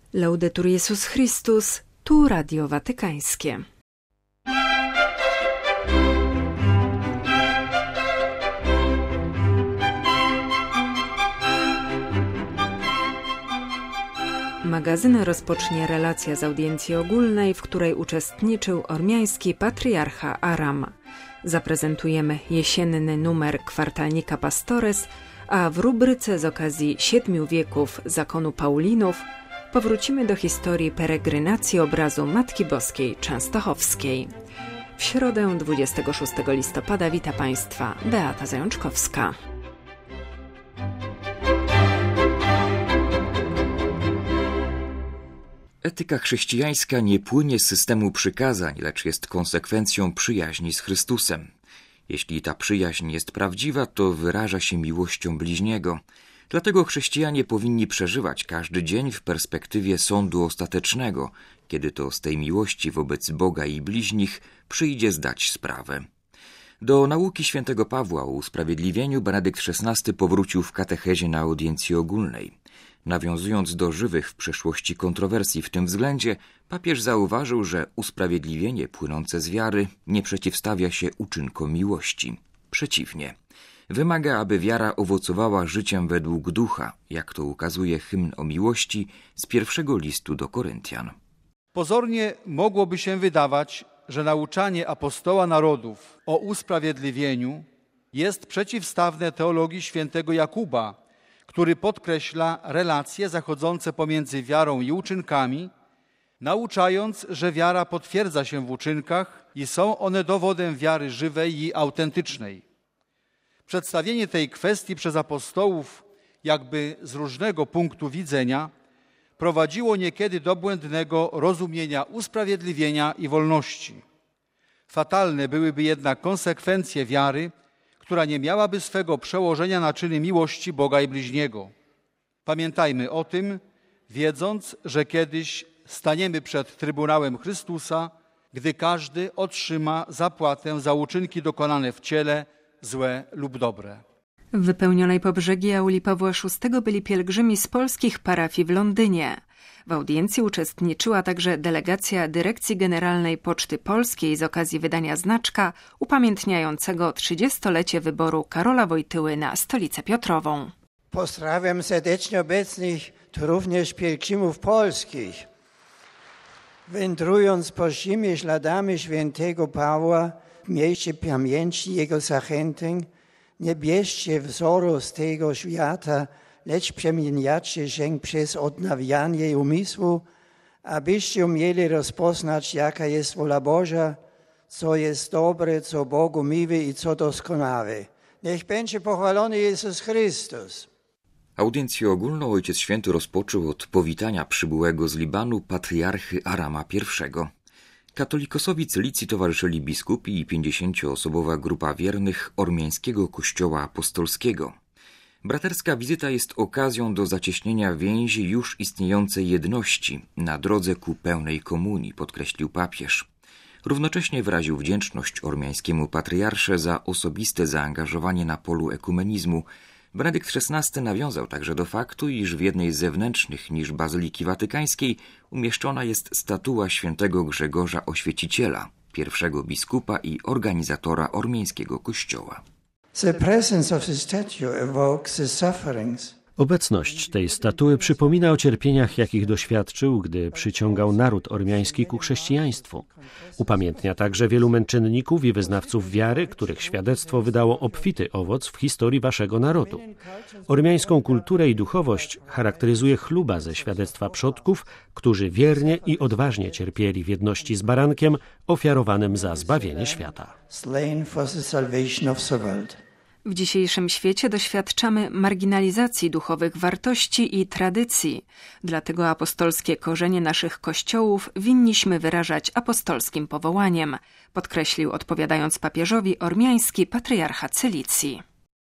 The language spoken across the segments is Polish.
Laudetur Jezus Chrystus, tu Radio Watykańskie. Magazyn rozpocznie relacja z audiencji ogólnej, w której uczestniczył ormiański patriarcha Aram. Zaprezentujemy jesienny numer kwartalnika Pastores, a w rubryce z okazji 7 wieków zakonu Paulinów powrócimy do historii peregrynacji obrazu Matki Boskiej Częstochowskiej. W środę 26 listopada wita Państwa Beata Zajączkowska. Etyka chrześcijańska nie płynie z systemu przykazań, lecz jest konsekwencją przyjaźni z Chrystusem. Jeśli ta przyjaźń jest prawdziwa, to wyraża się miłością bliźniego. Dlatego chrześcijanie powinni przeżywać każdy dzień w perspektywie sądu ostatecznego, kiedy to z tej miłości wobec Boga i bliźnich przyjdzie zdać sprawę. Do nauki świętego Pawła o usprawiedliwieniu Benedykt XVI powrócił w katechezie na audiencji ogólnej. Nawiązując do żywych w przeszłości kontrowersji w tym względzie, papież zauważył, że usprawiedliwienie płynące z wiary nie przeciwstawia się uczynkom miłości. Przeciwnie. Wymaga, aby wiara owocowała życiem według ducha, jak to ukazuje hymn o miłości z pierwszego listu do Koryntian. Pozornie mogłoby się wydawać, że nauczanie apostoła narodów o usprawiedliwieniu jest przeciwstawne teologii świętego Jakuba, który podkreśla relacje zachodzące pomiędzy wiarą i uczynkami, nauczając, że wiara potwierdza się w uczynkach i są one dowodem wiary żywej i autentycznej. Przedstawienie tej kwestii przez apostołów jakby z różnego punktu widzenia prowadziło niekiedy do błędnego rozumienia usprawiedliwienia i wolności. Fatalne byłyby jednak konsekwencje wiary, która nie miałaby swego przełożenia na czyny miłości Boga i bliźniego. Pamiętajmy o tym, wiedząc, że kiedyś staniemy przed Trybunałem Chrystusa, gdy każdy otrzyma zapłatę za uczynki dokonane w ciele, złe lub dobre. W wypełnionej po brzegi auli Pawła VI byli pielgrzymi z polskich parafii w Londynie. W audiencji uczestniczyła także delegacja Dyrekcji Generalnej Poczty Polskiej z okazji wydania znaczka upamiętniającego 30-lecie wyboru Karola Wojtyły na Stolicę Piotrową. Pozdrawiam serdecznie obecnych, tu również pielgrzymów polskich. Wędrując po zimie śladami świętego Pawła w mieście pamięci jego zachęteń, nie bierzcie wzoru z tego świata, lecz przemieniacie się przez odnawianie umysłu, abyście umieli rozpoznać, jaka jest wola Boża, co jest dobre, co Bogu miłe i co doskonałe. Niech będzie pochwalony Jezus Chrystus. Audiencję ogólną Ojciec Święty rozpoczął od powitania przybyłego z Libanu patriarchy Arama I. Katolikosowi Cylicji towarzyszyli biskupi i 50-osobowa grupa wiernych ormiańskiego kościoła apostolskiego. Braterska wizyta jest okazją do zacieśnienia więzi już istniejącej jedności na drodze ku pełnej komunii, podkreślił papież. Równocześnie wyraził wdzięczność ormiańskiemu patriarsze za osobiste zaangażowanie na polu ekumenizmu. Benedykt XVI nawiązał także do faktu, iż w jednej z zewnętrznych niż Bazyliki Watykańskiej umieszczona jest statua świętego Grzegorza Oświeciciela, pierwszego biskupa i organizatora ormiańskiego kościoła. The presence of the statue evokes the sufferings. Obecność tej statuły przypomina o cierpieniach, jakich doświadczył, gdy przyciągał naród ormiański ku chrześcijaństwu. Upamiętnia także wielu męczenników i wyznawców wiary, których świadectwo wydało obfity owoc w historii waszego narodu. Ormiańską kulturę i duchowość charakteryzuje chluba ze świadectwa przodków, którzy wiernie i odważnie cierpieli w jedności z barankiem ofiarowanym za zbawienie świata. W dzisiejszym świecie doświadczamy marginalizacji duchowych wartości i tradycji. Dlatego apostolskie korzenie naszych kościołów winniśmy wyrażać apostolskim powołaniem, podkreślił odpowiadając papieżowi ormiański patriarcha Cylicji.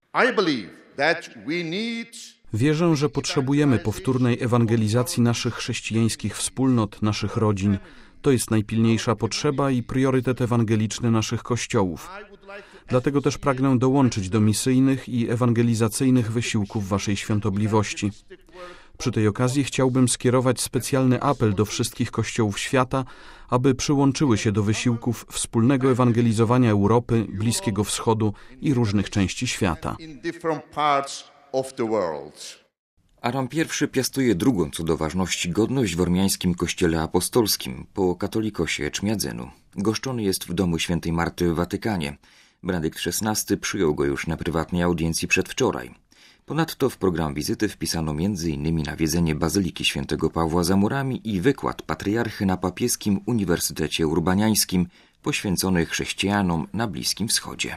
Wierzę, że potrzebujemy powtórnej ewangelizacji naszych chrześcijańskich wspólnot, naszych rodzin. To jest najpilniejsza potrzeba i priorytet ewangeliczny naszych kościołów. Dlatego też pragnę dołączyć do misyjnych i ewangelizacyjnych wysiłków waszej świątobliwości. Przy tej okazji chciałbym skierować specjalny apel do wszystkich kościołów świata, aby przyłączyły się do wysiłków wspólnego ewangelizowania Europy, Bliskiego Wschodu i różnych części świata. Aram I piastuje drugą co do ważności godność w ormiańskim kościele apostolskim po katolikosie Eczmiadzynu. Goszczony jest w domu świętej Marty w Watykanie. Benedykt XVI przyjął go już na prywatnej audiencji przedwczoraj. Ponadto w program wizyty wpisano m.in. nawiedzenie Bazyliki Świętego Pawła za murami i wykład patriarchy na papieskim Uniwersytecie Urbaniańskim poświęcony chrześcijanom na Bliskim Wschodzie.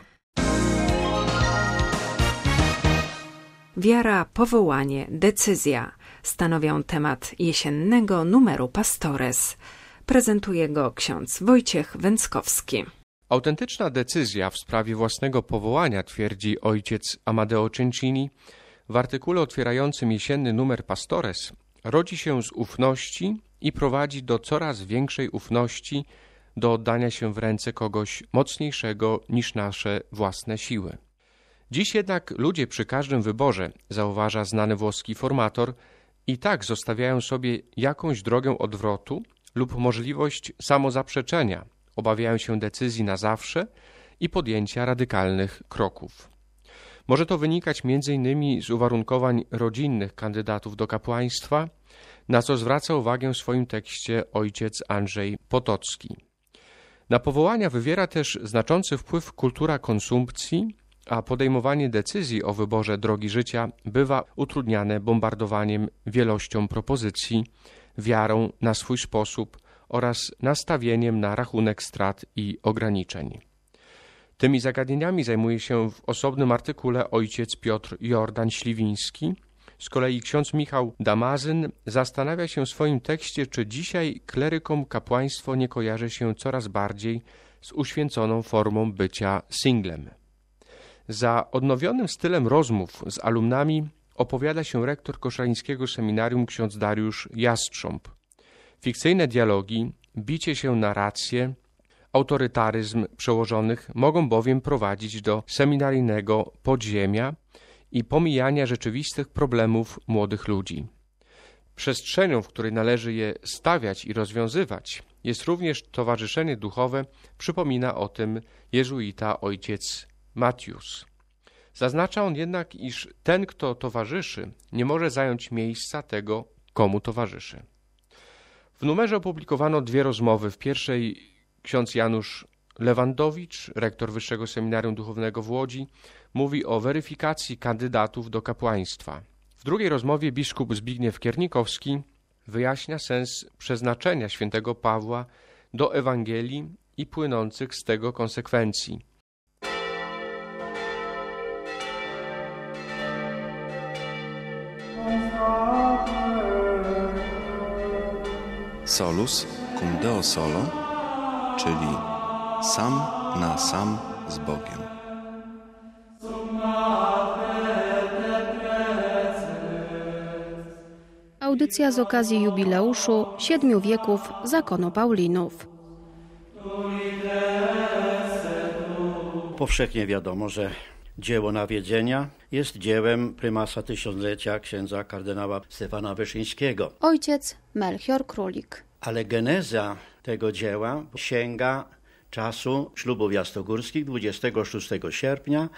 Wiara, powołanie, decyzja stanowią temat jesiennego numeru Pastores. Prezentuje go ksiądz Wojciech Węckowski. Autentyczna decyzja w sprawie własnego powołania, twierdzi ojciec Amadeo Cencini, w artykule otwierającym jesienny numer Pastores, rodzi się z ufności i prowadzi do coraz większej ufności, do oddania się w ręce kogoś mocniejszego niż nasze własne siły. Dziś jednak ludzie przy każdym wyborze, zauważa znany włoski formator, i tak zostawiają sobie jakąś drogę odwrotu lub możliwość samozaprzeczenia, obawiają się decyzji na zawsze i podjęcia radykalnych kroków. Może to wynikać m.in. z uwarunkowań rodzinnych kandydatów do kapłaństwa, na co zwraca uwagę w swoim tekście ojciec Andrzej Potocki. Na powołania wywiera też znaczący wpływ kultura konsumpcji, a podejmowanie decyzji o wyborze drogi życia bywa utrudniane bombardowaniem wielością propozycji, wiarą na swój sposób oraz nastawieniem na rachunek strat i ograniczeń. Tymi zagadnieniami zajmuje się w osobnym artykule ojciec Piotr Jordan Śliwiński. Z kolei ksiądz Michał Damazyn zastanawia się w swoim tekście, czy dzisiaj klerykom kapłaństwo nie kojarzy się coraz bardziej z uświęconą formą bycia singlem. Za odnowionym stylem rozmów z alumnami opowiada się rektor koszalińskiego seminarium ksiądz Dariusz Jastrząb. Fikcyjne dialogi, bicie się na rację, autorytaryzm przełożonych mogą bowiem prowadzić do seminaryjnego podziemia i pomijania rzeczywistych problemów młodych ludzi. Przestrzenią, w której należy je stawiać i rozwiązywać, jest również towarzyszenie duchowe, przypomina o tym jezuita ojciec Matius. Zaznacza on jednak, iż ten, kto towarzyszy, nie może zająć miejsca tego, komu towarzyszy. W numerze opublikowano 2 rozmowy. W pierwszej ksiądz Janusz Lewandowicz, rektor Wyższego Seminarium Duchownego w Łodzi, mówi o weryfikacji kandydatów do kapłaństwa. W drugiej rozmowie biskup Zbigniew Kiernikowski wyjaśnia sens przeznaczenia świętego Pawła do Ewangelii i płynących z tego konsekwencji. Solus cum Deo solo, czyli sam na sam z Bogiem. Audycja z okazji jubileuszu 7 wieków zakonu Paulinów. Powszechnie wiadomo, że dzieło nawiedzenia jest dziełem prymasa tysiąclecia księdza kardynała Stefana Wyszyńskiego. Ojciec Melchior Królik. Ale geneza tego dzieła sięga czasu ślubów jasnogórskich 26 sierpnia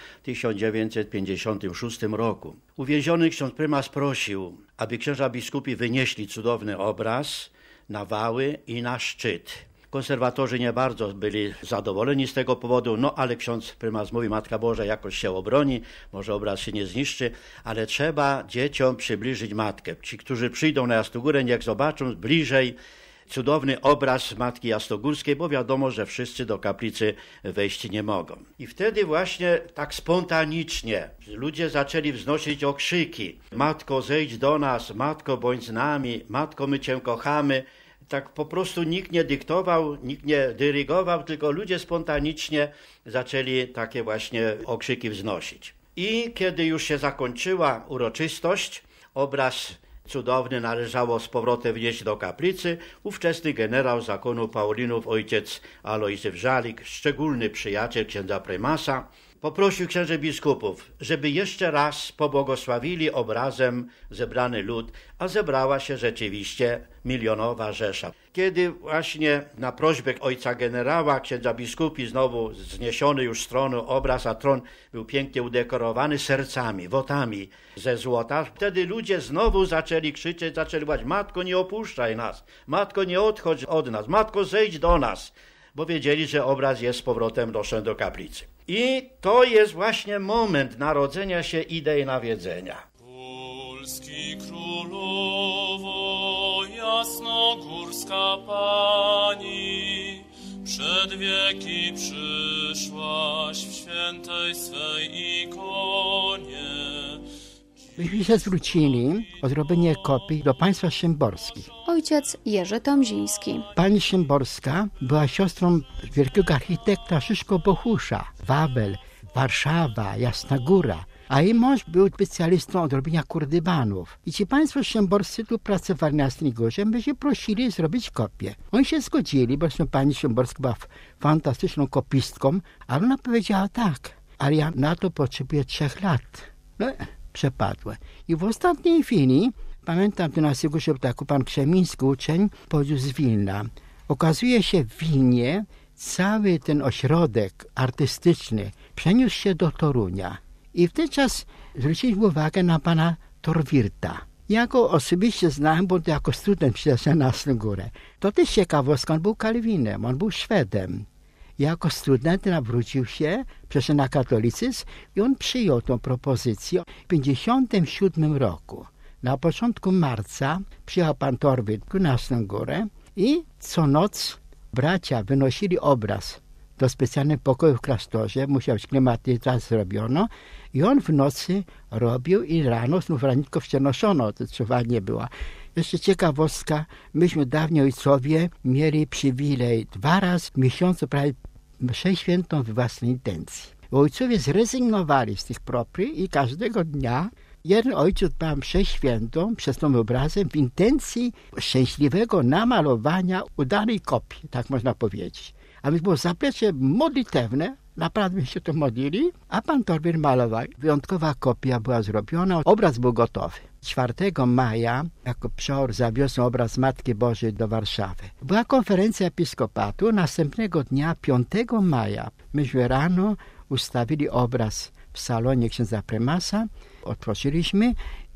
1956 roku. Uwięziony ksiądz prymas prosił, aby księża biskupi wynieśli cudowny obraz na wały i na szczyt. Konserwatorzy nie bardzo byli zadowoleni z tego powodu, ale ksiądz prymas mówi, Matka Boża jakoś się obroni, może obraz się nie zniszczy, ale trzeba dzieciom przybliżyć Matkę. Ci, którzy przyjdą na Jasnogórę, niech zobaczą bliżej cudowny obraz Matki Jasnogórskiej, bo wiadomo, że wszyscy do kaplicy wejść nie mogą. I wtedy właśnie tak spontanicznie ludzie zaczęli wznosić okrzyki. Matko, zejdź do nas, Matko, bądź z nami, Matko, my Cię kochamy. Tak po prostu nikt nie dyktował, nikt nie dyrygował, tylko ludzie spontanicznie zaczęli takie właśnie okrzyki wznosić. I kiedy już się zakończyła uroczystość, obraz cudowny należało z powrotem wnieść do kaplicy. Ówczesny generał zakonu Paulinów, ojciec Alojzy Wrzalik, szczególny przyjaciel księdza prymasa, poprosił księży biskupów, żeby jeszcze raz pobłogosławili obrazem zebrany lud, a zebrała się rzeczywiście milionowa rzesza. Kiedy właśnie na prośbę ojca generała, księdza biskupi, znowu zniesiony już z tronu obraz, a tron był pięknie udekorowany sercami, wotami ze złota, wtedy ludzie znowu zaczęli krzyczeć, zaczęli wołać: Matko, nie opuszczaj nas, Matko, nie odchodź od nas, Matko, zejdź do nas, bo wiedzieli, że obraz jest z powrotem noszony do kaplicy. I to jest właśnie moment narodzenia się idei nawiedzenia. Polski królowo, jasnogórska pani, przed wieki przyszłaś w świętej swej ikonie. Myśmy się zwrócili o zrobienie kopii do państwa szymborskich. Ojciec Jerzy Tomziński. Pani Szymborska była siostrą wielkiego architekta Szyszko Bohusza. Wawel, Warszawa, Jasna Góra. A jej mąż był specjalistą od robienia kurdybanów. I ci państwo szymborscy tu pracowali na Jasnej Górze, my się prosili zrobić kopię. Oni się zgodzili, bo pani Szymborska była fantastyczną kopistką, ale ona powiedziała tak, ale ja na to potrzebuję 3 lat. No, przepadłe. I w ostatniej chwili, pamiętam, tu na Sygurze był taki pan Krzemiński, uczeń, pochodził z Wilna. Okazuje się, w Wilnie cały ten ośrodek artystyczny przeniósł się do Torunia. I w ten czas zwróciliśmy uwagę na pana Torwirta. Ja go osobiście znałem, bo to jako student przyjechał na Jasną Górę. To też ciekawostka, on był Kalwinem, on był Szwedem. Jako student nawrócił się, przeszedł na katolicyzm i on przyjął tą propozycję. W 1957 roku, na początku marca, przyjechał pan Torwit na Jasną Górę i co noc bracia wynosili obraz do specjalnych pokojów w klasztorze, musiał być klimatyzacja zrobiono i on w nocy robił i rano znów ranitko przenoszono, to czuwanie była. Jeszcze ciekawostka, myśmy dawniej ojcowie mieli przywilej 2 razy w miesiącu prawie mszę świętą w własnej intencji. Ojcowie zrezygnowali z tych proprii i każdego dnia jeden ojciec dbał mszę świętą przez tą obrazem w intencji szczęśliwego namalowania udanej kopii, tak można powiedzieć. A więc było zaplecze modlitewne, naprawdę się to modlili, a pan Torbir malował. Wyjątkowa kopia była zrobiona, obraz był gotowy. 4 maja jako przeor zawiózł obraz Matki Bożej do Warszawy. Była konferencja episkopatu, następnego dnia, 5 maja, myśmy rano ustawili obraz w salonie księdza prymasa, otworzyliśmy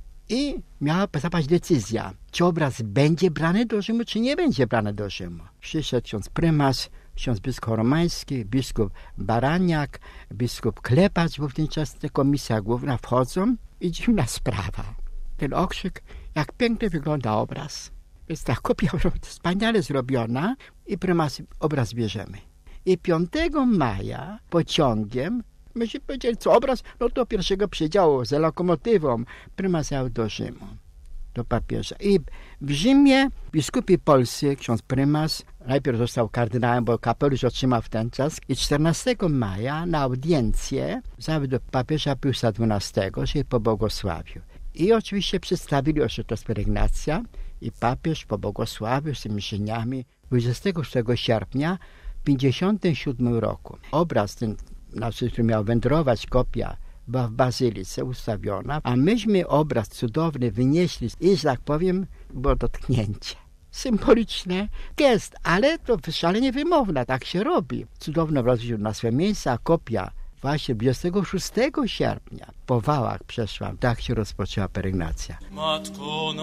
i miała zapaść decyzja, czy obraz będzie brany do Rzymu, czy nie będzie brany do Rzymu. Przyszedł ksiądz prymas, ksiądz biskup romański, biskup Baraniak, biskup Klepacz, bo w ten czas ta komisja główna wchodzą i dziwna sprawa. Ten okrzyk, jak pięknie wygląda obraz. Jest ta kopia wspaniale zrobiona i prymas obraz bierzemy. I 5 maja pociągiem myśmy powiedzieli, co obraz, no do pierwszego przedziału z lokomotywą prymas jechał do Rzymu, do papieża. I w Rzymie biskupi polscy, ksiądz prymas, najpierw został kardynałem, bo kapelusz otrzymał w ten czas. I 14 maja na audiencję zawiódł do papieża Piusa XII, się pobłogosławił. I oczywiście przedstawili oświadczenie Ignacja i papież pobłogosławił z tymi żeniami 26 sierpnia w 1957 roku. Obraz ten, na który miał wędrować kopia, była w bazylice ustawiona, a myśmy obraz cudowny wynieśli i, że tak powiem, było dotknięcie. Symboliczne gest, ale to szalenie wymowne, tak się robi. Cudowny obraz wziął na swoje miejsce, a kopia właśnie 26 sierpnia po Wałach przeszła. Tak się rozpoczęła peregrinacja. Matko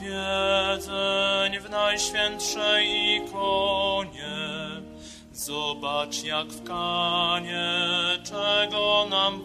nawiedzeń w najświętszej ikonie, zobacz jak w Kanie, czego nam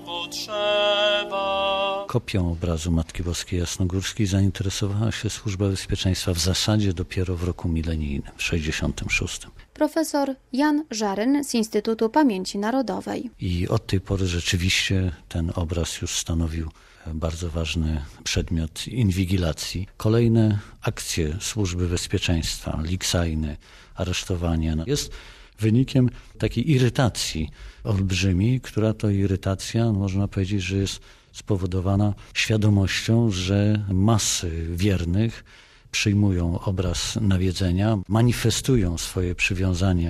potrzeba. Kopią obrazu Matki Boskiej Jasnogórskiej zainteresowała się Służba Bezpieczeństwa w zasadzie dopiero w roku milenijnym, w 66. Profesor Jan Żaryn z Instytutu Pamięci Narodowej. I od tej pory rzeczywiście ten obraz już stanowił bardzo ważny przedmiot inwigilacji. Kolejne akcje Służby Bezpieczeństwa, liksajny, aresztowania, jest wynikiem takiej irytacji olbrzymiej, która to irytacja, można powiedzieć, że jest spowodowana świadomością, że masy wiernych przyjmują obraz nawiedzenia, manifestują swoje przywiązanie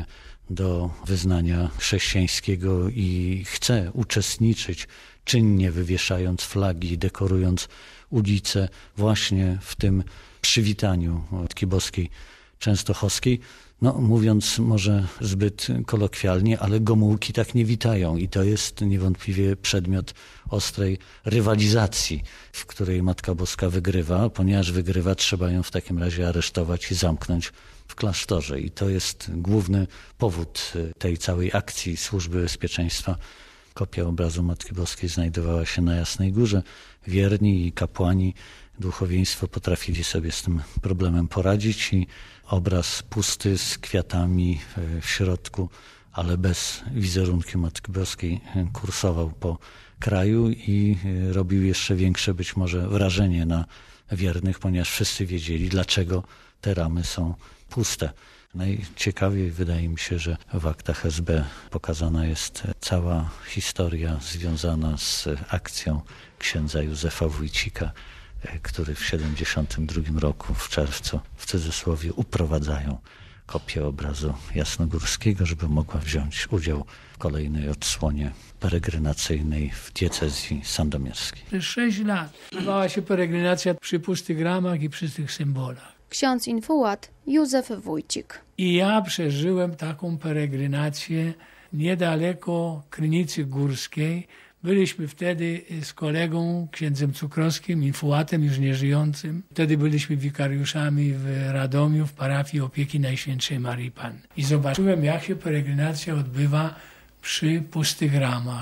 do wyznania chrześcijańskiego i chce uczestniczyć, czynnie wywieszając flagi, dekorując ulice właśnie w tym przywitaniu Matki Boskiej Częstochowskiej. No, mówiąc może zbyt kolokwialnie, ale Gomułki tak nie witają i to jest niewątpliwie przedmiot ostrej rywalizacji, w której Matka Boska wygrywa. Ponieważ wygrywa, trzeba ją w takim razie aresztować i zamknąć w klasztorze. I to jest główny powód tej całej akcji Służby Bezpieczeństwa. Kopia obrazu Matki Boskiej znajdowała się na Jasnej Górze. Wierni i kapłani, duchowieństwo potrafili sobie z tym problemem poradzić i obraz pusty z kwiatami w środku, ale bez wizerunku Matki Boskiej kursował po kraju i robił jeszcze większe być może wrażenie na wiernych, ponieważ wszyscy wiedzieli, dlaczego te ramy są puste. Najciekawiej wydaje mi się, że w aktach SB pokazana jest cała historia związana z akcją księdza Józefa Wójcika, który w 1972 roku w czerwcu w cudzysłowie uprowadzają kopię obrazu jasnogórskiego, żeby mogła wziąć udział w kolejnej odsłonie peregrinacyjnej w diecezji sandomierskiej. Przez 6 lat trwała się peregrinacja przy pustych ramach i przy tych symbolach. Ksiądz infułat Józef Wójcik. I ja przeżyłem taką peregrinację niedaleko Krynicy Górskiej. Byliśmy wtedy z kolegą, księdzem Cukrowskim, infułatem już nieżyjącym. Wtedy byliśmy wikariuszami w Radomiu, w parafii Opieki Najświętszej Maryi Panny. I zobaczyłem, jak się peregrinacja odbywa przy pustych ramach.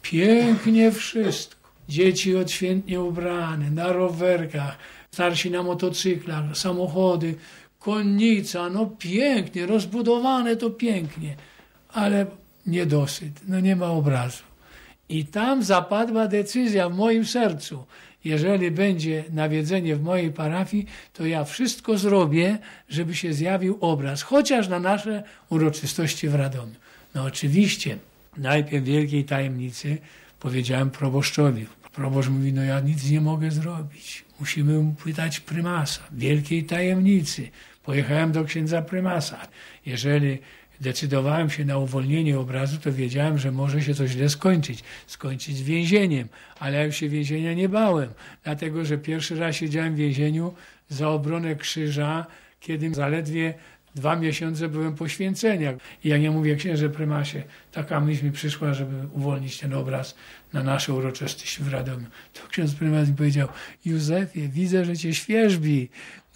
Pięknie wszystko. Dzieci odświętnie ubrane, na rowerkach, starsi na motocyklach, samochody, konnica, no pięknie, rozbudowane to pięknie, ale niedosyt, no nie ma obrazu. I tam zapadła decyzja w moim sercu. Jeżeli będzie nawiedzenie w mojej parafii, to ja wszystko zrobię, żeby się zjawił obraz, chociaż na nasze uroczystości w Radomiu. No oczywiście, najpierw wielkiej tajemnicy powiedziałem proboszczowi. Proboszcz mówi, no ja nic nie mogę zrobić. Musimy pytać prymasa. Wielkiej tajemnicy. Pojechałem do księdza prymasa. Jeżeli decydowałem się na uwolnienie obrazu, to wiedziałem, że może się to źle skończyć. Skończyć z więzieniem. Ale ja już się więzienia nie bałem. Dlatego, że pierwszy raz siedziałem w więzieniu za obronę krzyża, kiedy zaledwie 2 miesiące byłem po święceniach. I jak ja mówię, księże prymasie, taka myśl mi przyszła, żeby uwolnić ten obraz na nasze uroczystości w Radomiu. To ksiądz prymas mi powiedział, Józefie, widzę, że cię świerzbi.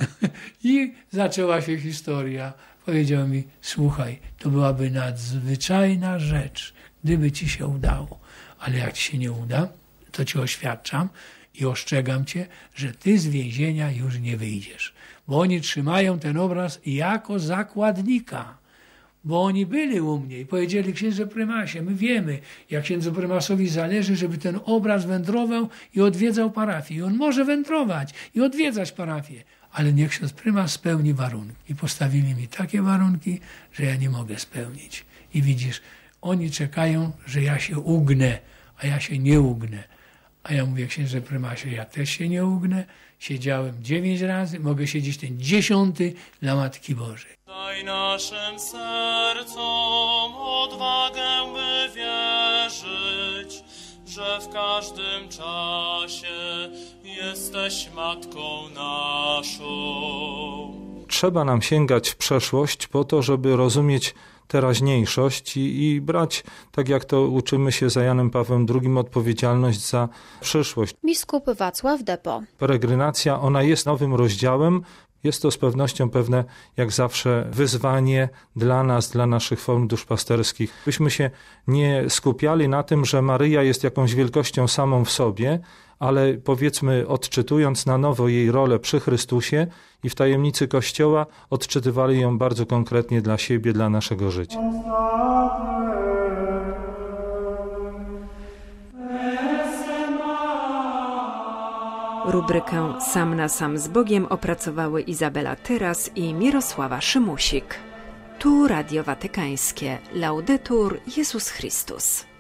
I zaczęła się historia. Powiedział mi, słuchaj, to byłaby nadzwyczajna rzecz, gdyby ci się udało. Ale jak ci się nie uda, to ci oświadczam i ostrzegam cię, że ty z więzienia już nie wyjdziesz. Bo oni trzymają ten obraz jako zakładnika. Bo oni byli u mnie i powiedzieli, księże prymasie, my wiemy, jak księdzu prymasowi zależy, żeby ten obraz wędrował i odwiedzał parafię. I on może wędrować i odwiedzać parafię. Ale niech ksiądz prymas spełni warunki. I postawili mi takie warunki, że ja nie mogę spełnić. I widzisz, oni czekają, że ja się ugnę, a ja się nie ugnę. A ja mówię, księże prymasie, ja też się nie ugnę. Siedziałem 9 razy, mogę siedzieć ten 10 dla Matki Bożej. Daj naszym sercom odwagę, by wierzyć, że w każdym czasie jesteś Matką naszą. Trzeba nam sięgać w przeszłość po to, żeby rozumieć teraźniejszość i brać, tak jak to uczymy się za Janem Pawłem II, odpowiedzialność za przyszłość. Biskup Wacław Depo. Peregrinacja, ona jest nowym rozdziałem. Jest to z pewnością pewne, jak zawsze, wyzwanie dla nas, dla naszych form duszpasterskich. Byśmy się nie skupiali na tym, że Maryja jest jakąś wielkością samą w sobie, ale powiedzmy, odczytując na nowo jej rolę przy Chrystusie i w tajemnicy Kościoła, odczytywali ją bardzo konkretnie dla siebie, dla naszego życia. Rubrykę Sam na sam z Bogiem opracowały Izabela Tyras i Mirosława Szymusik. Tu Radio Watykańskie. Laudetur Jezus Chrystus.